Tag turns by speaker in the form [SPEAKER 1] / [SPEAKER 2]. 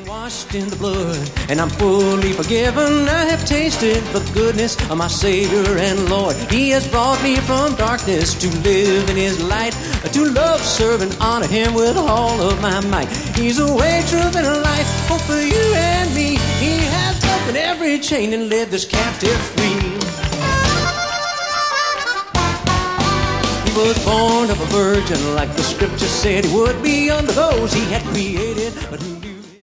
[SPEAKER 1] washed in the blood, and I'm fully forgiven. I have tasted the goodness of my Savior and Lord. He has brought me from darkness to live in His light, to love, serve, and honor Him with all of my might. He's a way, truth, and a life, hope for you and me. He has broken every chain and led this captive free. He was born of a virgin, like the scripture said he would be, under those He had created, but who knew